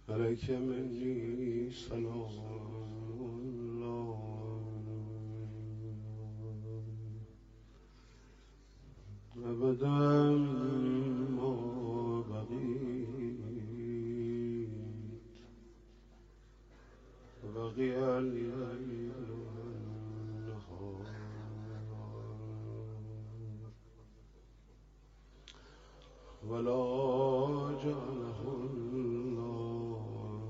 عليك مني سلام الله أبدا ما بقيت بقي الليل والنهار ولا جعله الله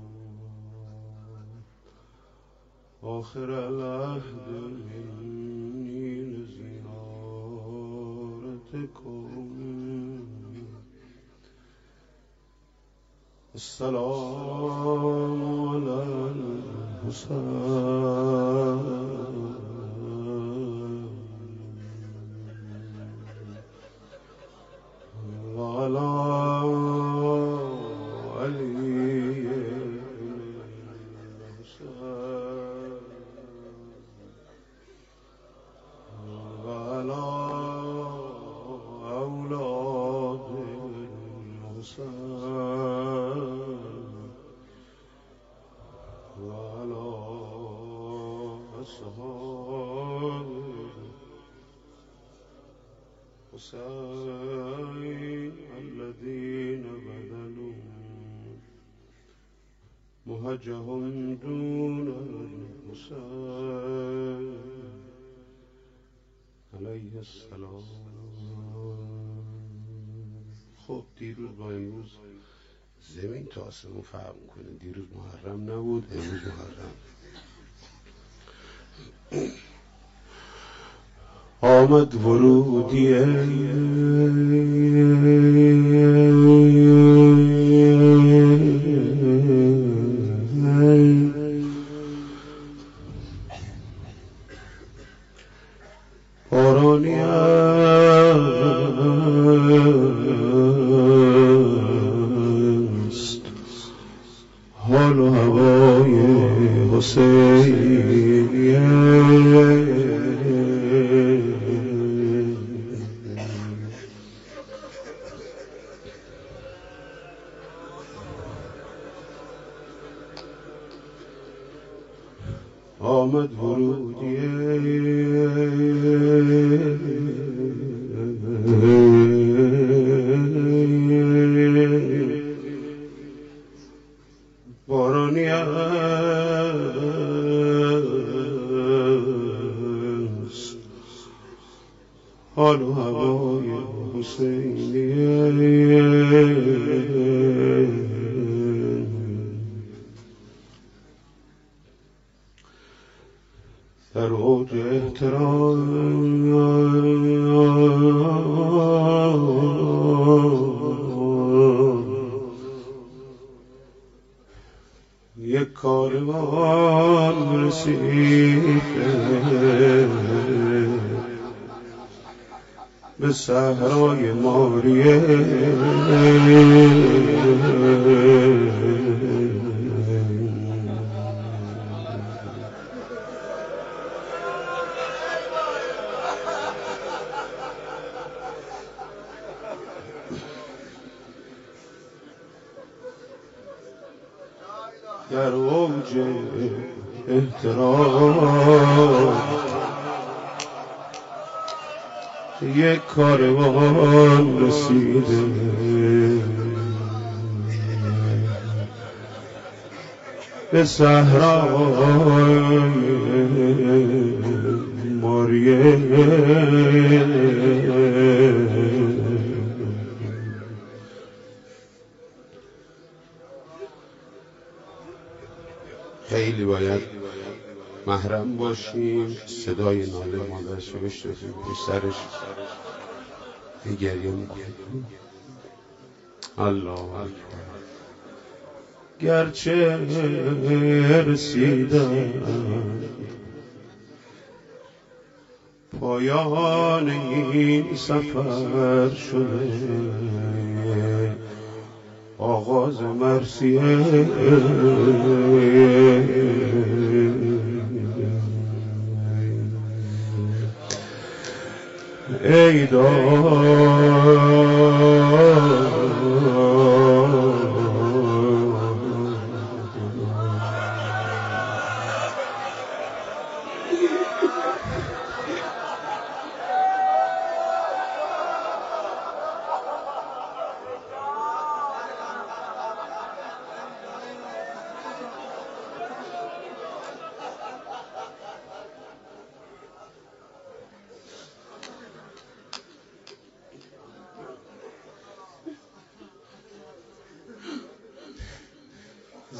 آخر العهد مني لزيارتكم السلام على الحسين وعلى علي الحسين وعلى أولاد الحسين وعلى أصحاب الحسين الذين بذلوا مهجهم دون الحسين علیه السلام. خب دیروز با امروز زمین تا آسمون فرق میکنه. دیروز محرم نبود، امروز محرم. آمد ورودیه بارانی است حال و هوای حسینیه آمد ورودیه بارانی است حال و هوای حسینیه در اوج احترام یک کاروان رسیده به صحرای ماریه در اوج احترام یک کاروان رسیده به صحرای ماریه خیلی باید محرم باشیم. صدای ناله مادرش رو بشنویم، پیش سرش گریه میکنه. الله اکبر. گرچه رسیدم پایان این سفر شده، آغاز مرثیه ای دار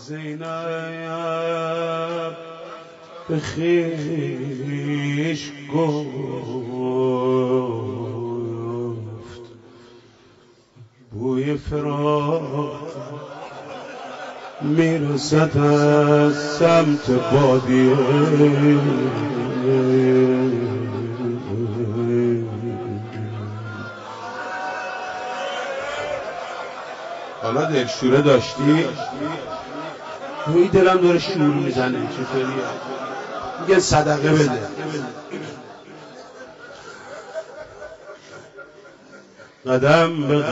زینب به خویش گفت بوی فراق میرسد از سمت بادیه حالا دلشوره داشتی؟ روی دلم داره شور میزنه چطوریه؟ میگه صدقه بده قدم به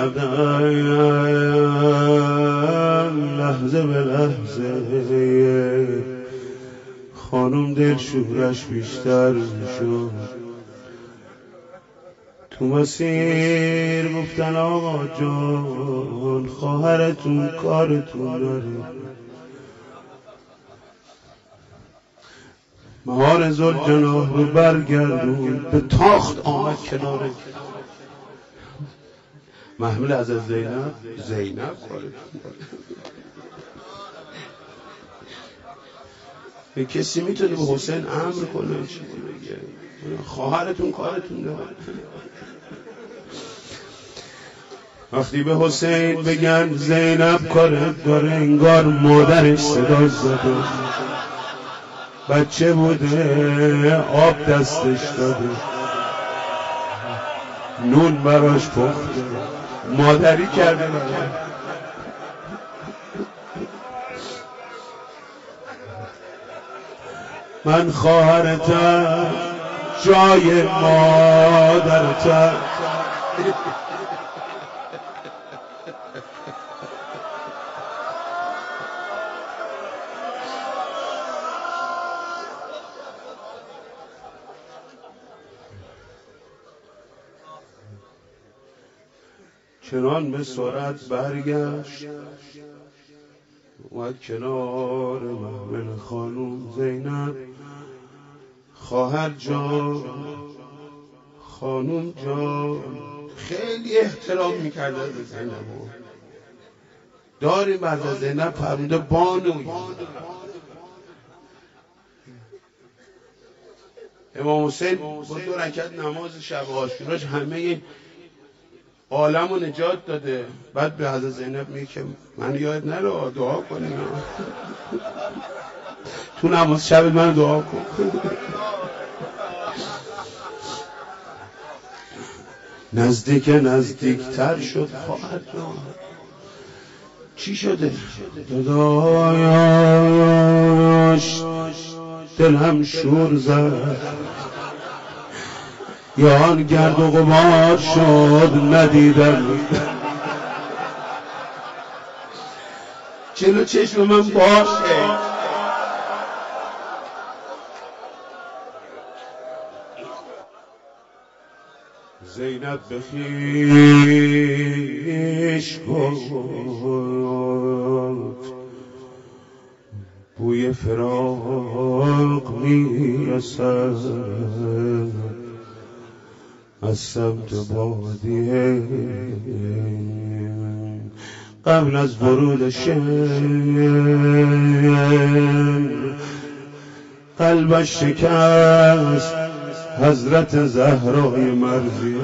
قدم لحظه به لحظه خانم دلشورش بیشتر میشد تو مسیر گفتن آقا جان خواهرتون کارتون داره مهار ذوالجناح رو برگردون به تاخت آمد کناره محمول از زینب کارتون به کسی میتونه به حسین امر کنه چی بگه خواهرتون کارتون داره وقتی به حسین بگن زینب کارت داره انگار مادرش صدا زده بچه بوده آب دستش داده نون براش پخته مادری کرده من خواهرتم جای مادرتم چنان به سرعت برگشت اومد کنار محمل خانوم زینب خواهر جان خانوم جان خیلی احترام میکرده به زینب داریم بعد از زینب فرموده بانوی امام حسین با 2 رکعت نماز شب عاشوراش همه عالم رو نجات داده بعد به حضرت زینب میگه که من یاد نره دعا کنیم تو نماز شب من دعا کن نزدیکتر شد خواهر جان چی شده؟ داداش دلم شور زد یا آن گرد و غبار شد ندیدم جلو چشم من باشه زینب به خویش گفت بوی فراق میرسد از سمت بادیه قبل از ورود شمر قلبش شکست حضرت زهرای مرزیه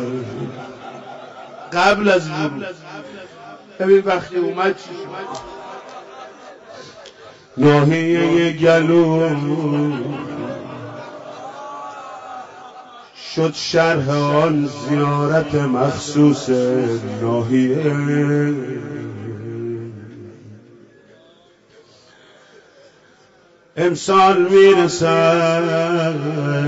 قبل از ورود ببین وقتی اومد چی شد ناحیه گلو شد شرح آن زیارت مخصوص ناحیه امسال میرسد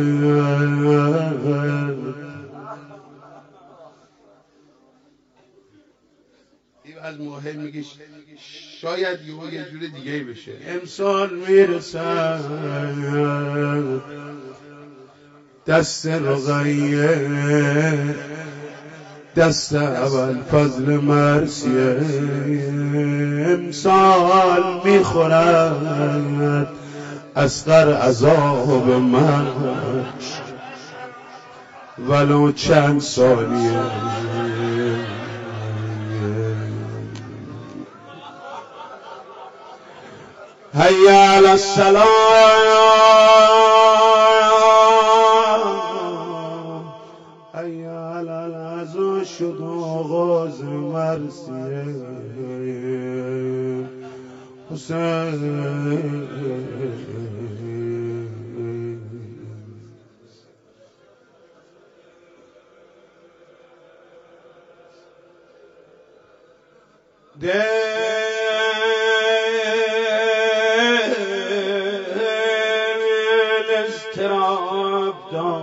این از مهم میگه شاید یه جور دیگه بشه امسال میرسد دست رقیه دست ابوالفضل مرثیه امسال میخورد اصغر عذاب من ولو چند ثانیه هيا على السلام هيا على العزا شد آغاز مرثیه حسین اضطراب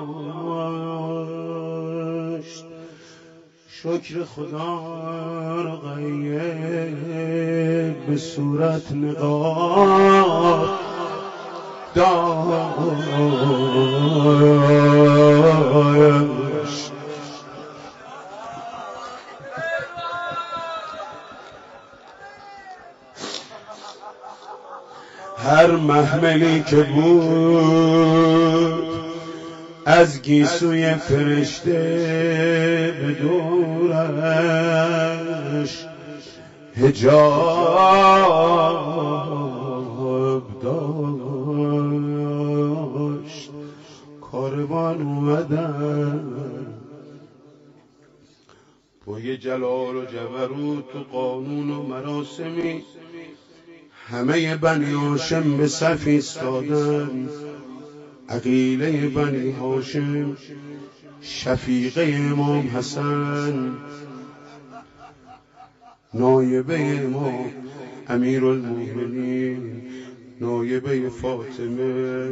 داشت شکر خدا را غیب به صورت نقاب داشت هر محملی که بود از گیسوی فرشته به دورش حجاب داشت کاروان اومدن با یه جلال و جبروت و قانون و مراسمی همه بنی هاشم به صف ایستادن عقیله بنی هاشم شفیقه امام حسن نایبه امام امیرالمومنین نایبه فاطمه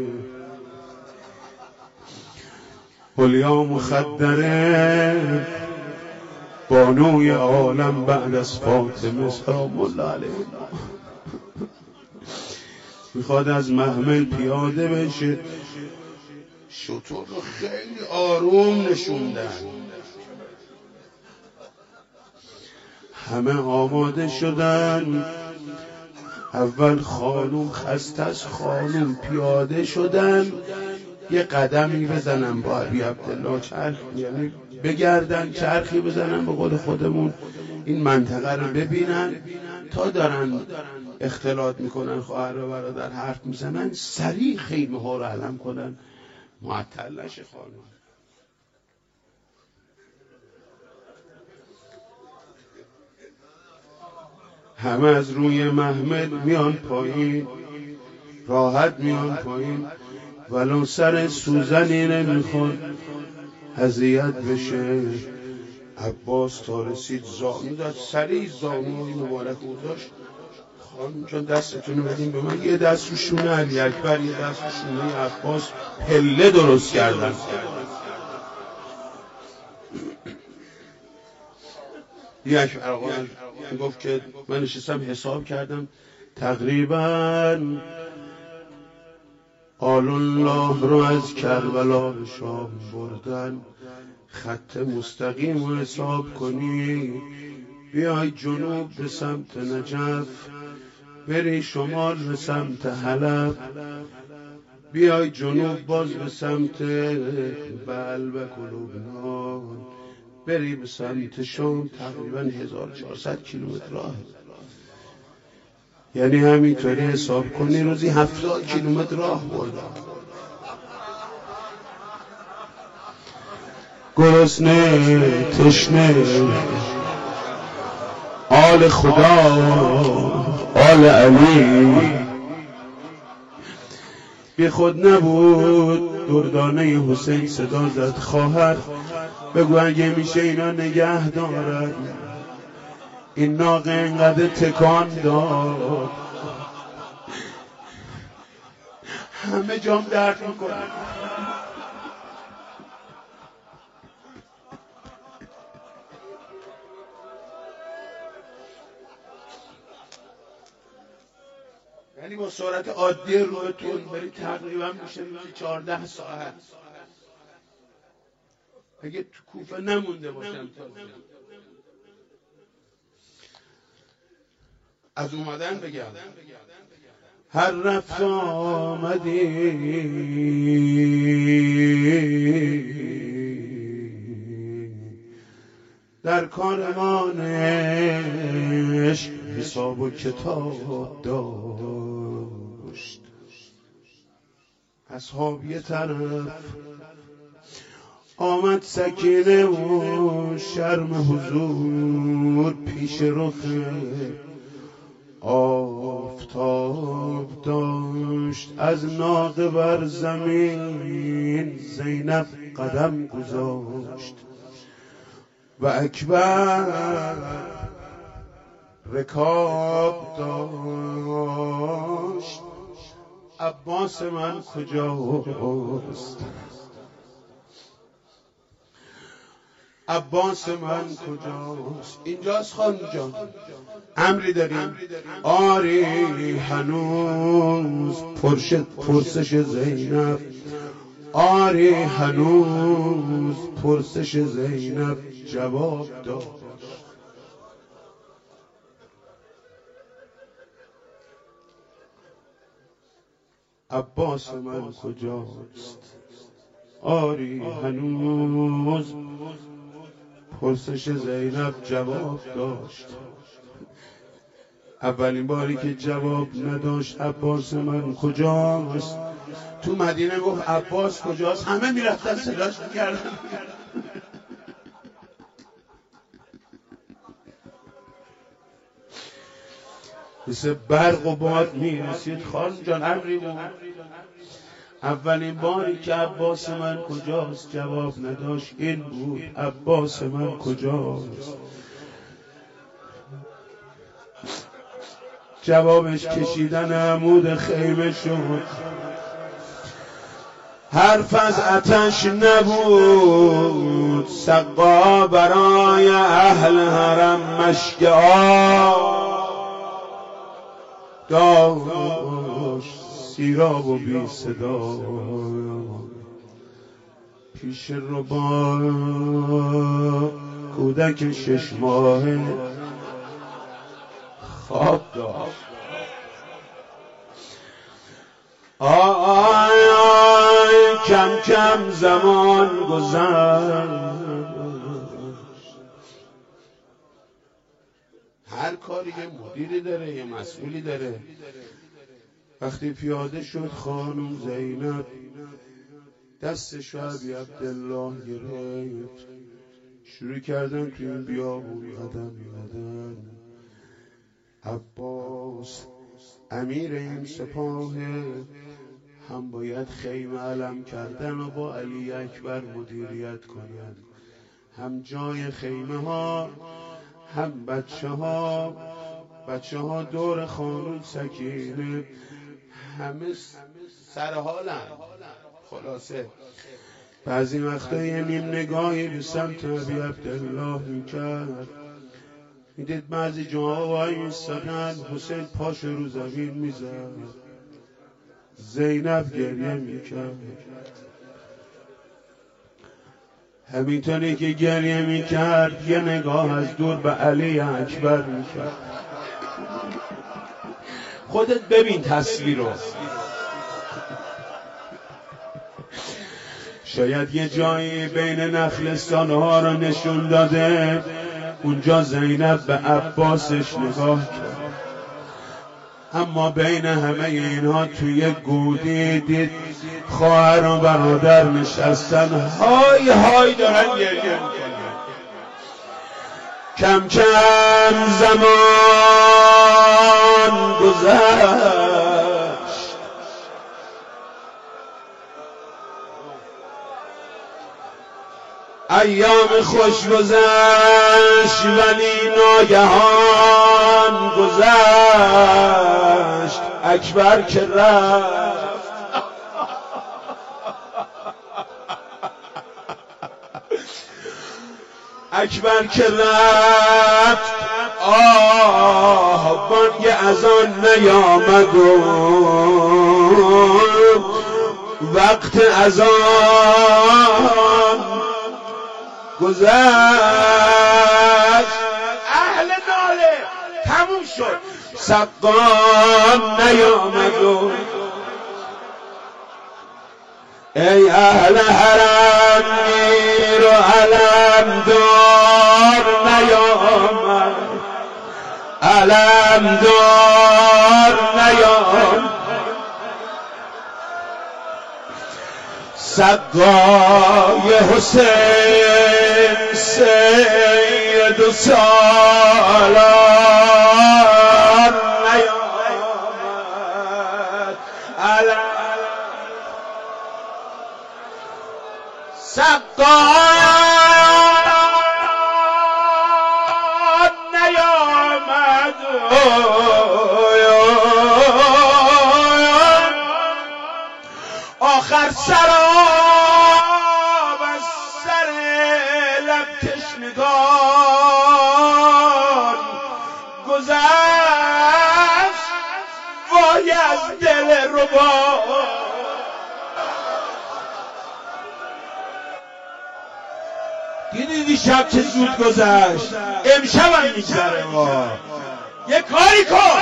علیا مخدره بانوی عالم بعد از فاطمه سلام الله علیها میخواد از محمل پیاده بشه شطور رو خیلی آروم نشوندن همه آماده شدن اول خانوم خسته از خانوم پیاده شدن یه قدمی بزنن با ابی عبدالله چرخ یعنی بگردن چرخی بزنن به قول خودمون این منطقه رو ببینن تا دارن اختلاط میکنن خواهر و برادر حرف میزنن سریع خیمه ها رو علم کنن معطل نشه خانم همه از روی محمل میان پایین راحت میان پایین ولو سر سوزنی نمیخواد اذیت بشه عباس تا رسید زانو داد سریع زانوی مبارک او داشت خانم جان دستتون رو بدین به من یه دست رو شونه علی اکبر یه دست رو شونه عباس پله درست کردن یه اکبر آقا گفت که من نشستم حساب کردم تقریبا آل الله رو از کربلا به شام بردن خط مستقیم رو حساب کنی بیای جنوب به سمت نجف بری شمال به سمت حلب بیای جنوب باز به سمت بلبک و لبنان بری به سمت شام تقریبا 1400 کیلومتر راه یعنی همینطوری حساب کنی روزی 70 کیلومتر راه بردم گرسنه تشنه آل خدا آل علی بی خود نبود دردانه حسین صدا زد خواهر بگو اگه میشه اینا نگه دارد این ناقه اینقدر تکان داد همه جام درد میکنه یعنی با سرعت عادی رویتون بری تقریبا میشه 14 ساعت اگه تو کوفه نمونده باشم تازه از اومدن بگم هر رفت آمدی در کاروانش حساب و کتاب داشت اصحاب یه طرف، آمد سکینه و شرم حضور پیش رخ آفتاب داشت. از ناقه بر زمین زینب قدم گذاشت و اکبر رکاب داشت. عباس من کجاست؟ عباس من کجاست؟ اینجاست خانم جان. امری داریم؟ آری هنوز پرسش زینب، آری هنوز پرسش زینب جواب داد. عباس من کجاست؟ آری هنوز پرسش زینب جواب داشت. اولین باری که جواب نداشت عباس من کجاست، تو مدینه گفت عباس کجاست، همه میرفتن صداش میکردن. مثل برق و باد میرسید. خانم جان امری بود. اولین باری که عباس من کجاست جواب نداشت این بود، عباس من کجاست. جوابش کشیدن عمود خیمه شد. حرف از آتش نبود، سقا برای اهل حرم مشک آب داشت. سیراب و بی صدا پیش ربا کودک 6 ماهه خواب داشت. آی آی کم کم زمان گذشت. هر کاری یه مدیری داره، یه مسئولی داره. وقتی پیاده شد خانم زینب دستش رو ابی عبدالله گرفت، شروع کردن تو این بیابون قدم زدن. عباس امیر این سپاه هم باید خیمه علم کردن و با علی اکبر مدیریت کنن، هم جای خیمه ها هم بچه ها دور خانم سکینه همه سرحالن. خلاصه بعضی وقتا یه نیم نگاهی به سمت ابی عبدالله میکرد، میدید بعضی جاها وای میستادن، حسین پاش رو زمین میزد، زینب گریه میکرد. همینطوری که گریه میکرد یه نگاه از دور به علی اکبر میکرد. خودت ببین تصویر رو. شاید یه جایی بین نخلستان‌ها رو نشون داده، اونجا زینب به عباسش نگاه کرد، اما بین همه اینها توی گودی دید خواهر و برادر نشستن های های دارن گریه میکنن. کم کم زمان گذشت. ایام خوش گذشت ولی ناگهان گذشت. اکبر که رفت اکبر که رفت آه بانگ اذان نیامد و وقت اذان گذشت. اهل ناله تموم شد، سقان نیامد و ای اهل حرم میر و علم دار نیامد، علم دار نیامد. سقای حسین سید و سالار نیامد سقای نیامد آخر سراب از سر لب تشنگان گذشت وای از دل ربا دیدی شب چه زود گذشت امشب هم میگذره یه کاری کن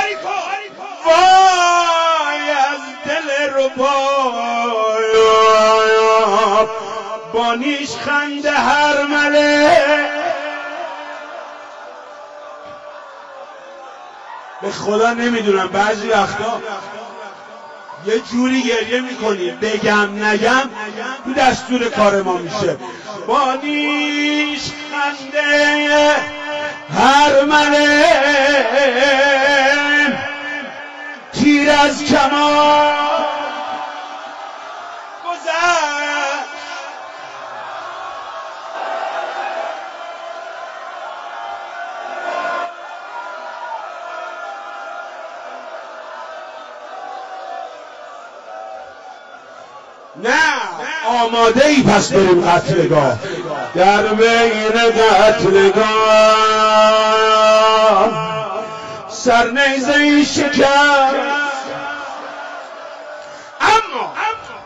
وای از دل ربا بانیش خنده هر مله به خدا نمیدونم بعضی وقتا یه جوری گریه میکنیم بگم نگم تو دستور کار ما میشه بانیش خنده هر مله تیر از کمان نه آماده ای پس بریم قتلگاه در بین قتلگاه سرنیزه ای شکست اما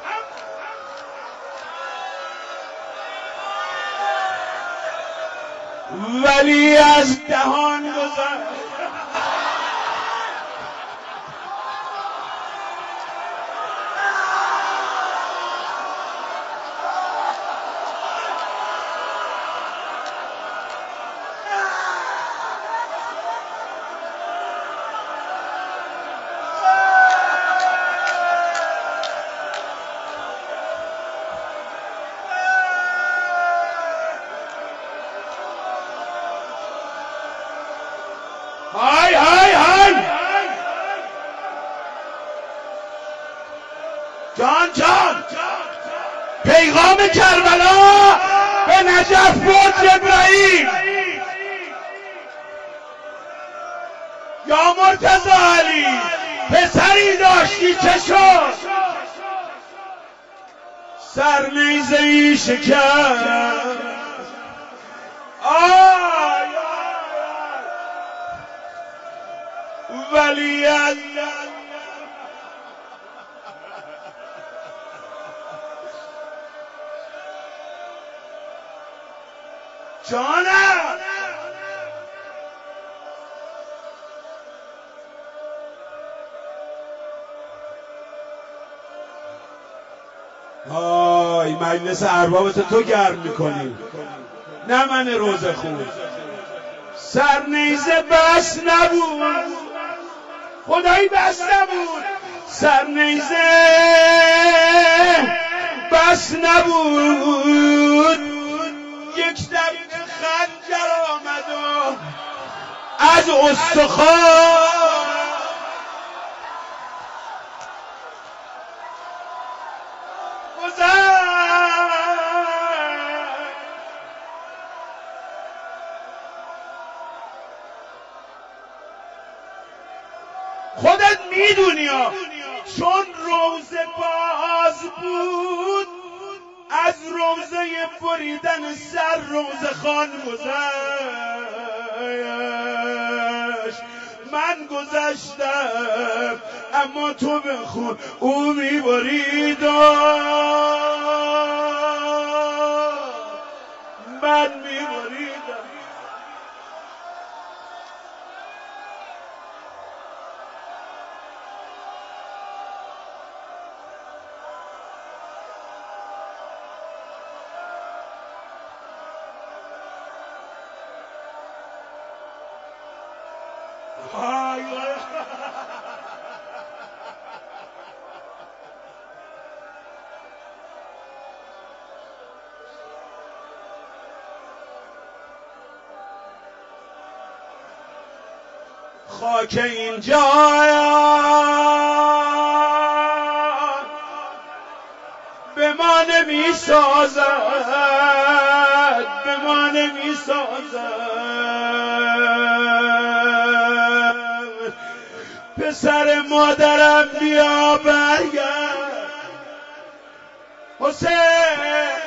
ولی از دهان گذشت های های های جان جان پیغام کربلا به نجف بود جبرائیل یا مرتضی علی پسری داشتی چه شد سرنیزه ای شکست ولی جانم آی مجلس اربابت تو گرم میکنی نه من روزه خون سرنیزه بس نبود خدایی بس نبود سرنیزه بس نبود یک دقیقه خنجر آمد و از استخوان گذشت خودت میدونی چون روزه باز بود از روزه بریدن سر روزه خان گذشت من گذشتم اما تو بخون او میبرید من میبریدم خاک اینجا به ما نمی سازد، به ما نمی سازد. پسر مادرم بیا برگرد حسین.